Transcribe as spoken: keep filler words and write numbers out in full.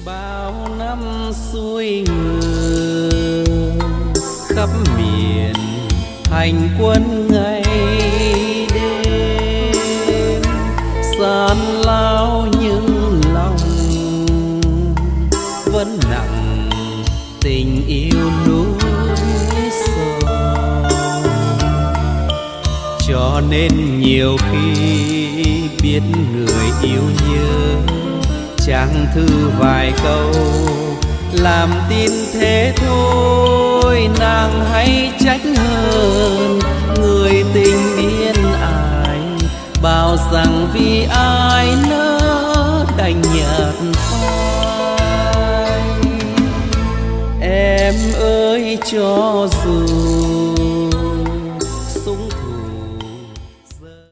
bao năm xuôi ngược khắp miền hành quân ngày đêm, san lao nhưng lòng vẫn nặng tình yêu núi sông. Cho nên nhiều khi biết người yêu nhớ, chẳng thư vài câu làm tin thế thôi. Nàng hay trách hơn người tình biên ải, bảo rằng vì ai nỡ đành nhạt phai. Em ơi cho dù